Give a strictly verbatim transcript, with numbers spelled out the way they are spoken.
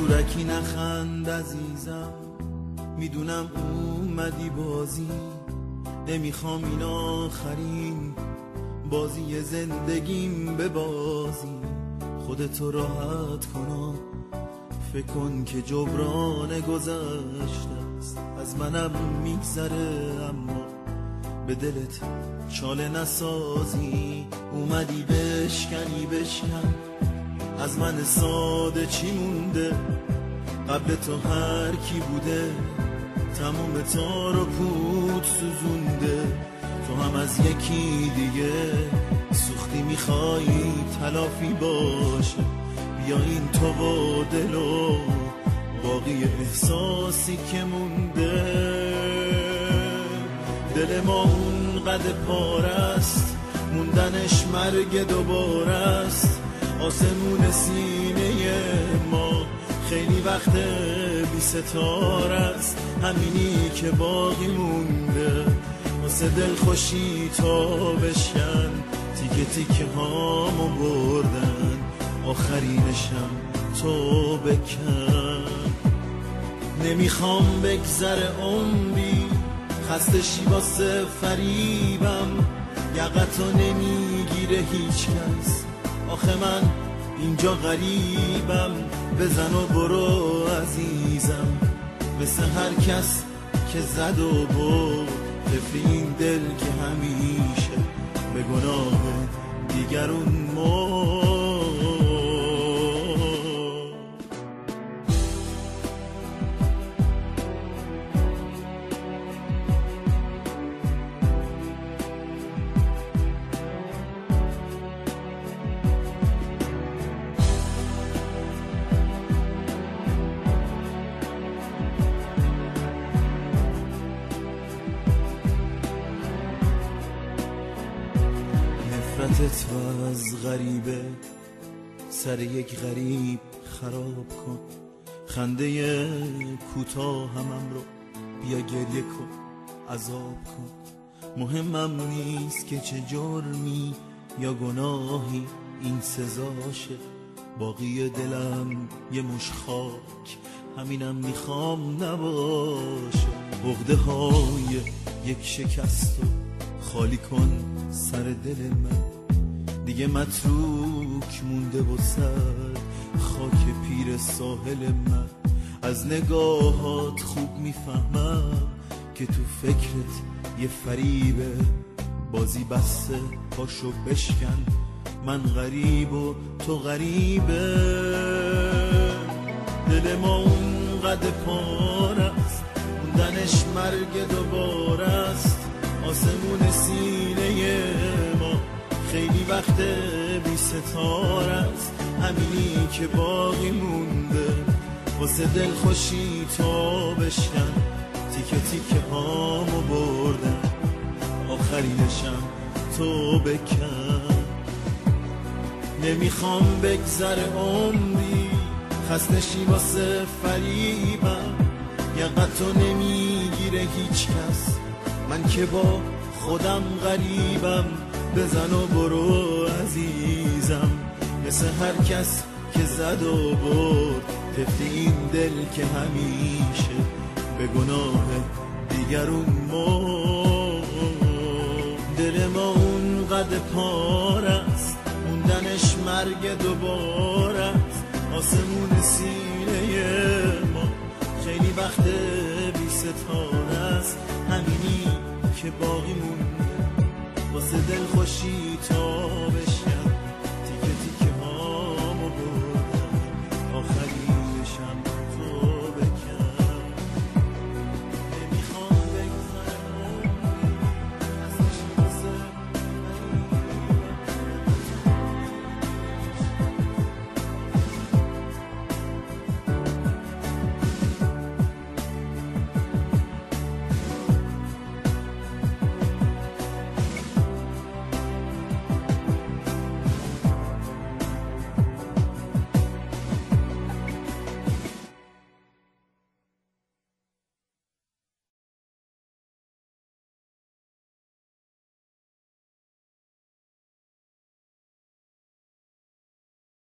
زورکی نخند عزیزم، میدونم اومدی بازی، نمیخوام این آخرین بازی زندگیم به بازی. خودتو راحت کن، فکر کن که جبران گذشته است، از منم میگذره اما به دلت چاله نسازی. اومدی بشکنی بشکن، از من ساده چی مونده؟ قبل تو هر کی بوده تموم تار و پود سوزونده. تو هم از یکی دیگه سوختی، میخوای تلافی باشه. بیا این تو و دل و باقی احساسی که مونده. دل ما اون قد پارست، موندنش مرگ دوباره است. آسمون سینه ما خیلی وقت بی ستاره است. همینی که باقی مونده واسه دل خوشی تا بشکن. تیکه تیکه هامو بردن، آخرینشم تو بکن. نمیخوام بگذره عمری خسته شی واسه فریبم. یقتو نمیگیره هیچ کس، آخه من اینجا غریبم. بزن و برو عزیزم، مثل هر کس که زد و برد. طفل این دل که همیشه به گناه دیگرون مرد. نفرتت و از غریبه سر یک غریب خراب کن. خنده کوتاه همم رو بیا گریه کن، عذاب کن. مهمم نیست که چه جرمی یا گناهی این سزاشه. باقی دلم یه مش خاک، همینم میخوام نباشه. عقده های یک شکست و خالی کن سر دل من. دیگه متروک مونده و سر خاک پیر ساحل من. از نگاهات خوب میفهمم که تو فکرت یه فریبه. بازی بسته پاشو بشکن، من غریب و تو غریبه. دل ما اون قد پاره است، موندنش مرگ دوباره است. آسمون سینه ما خیلی وقت بی ستاره است. همینی که باقی مونده واسه دل خوشی تا بشکن. تیکه تیکه هامو بردن، آخرینشم تو بکن. نمیخوام بگذره عمری خسته شی واسه فریبم. یقتو نمیگیره هیچ کس، من که با خودم غریبم. بزن و برو عزیزم، مثل هر کس که زد و برد. طفل این دل که همیشه به گناه دیگرون مرد. دل ما اون قد پاره است، موندنش مرگ دوباره است. آسمون سینه ما خیلی وقت بی ستاره است. همینی که باقی مونده واسه دل خوشی تا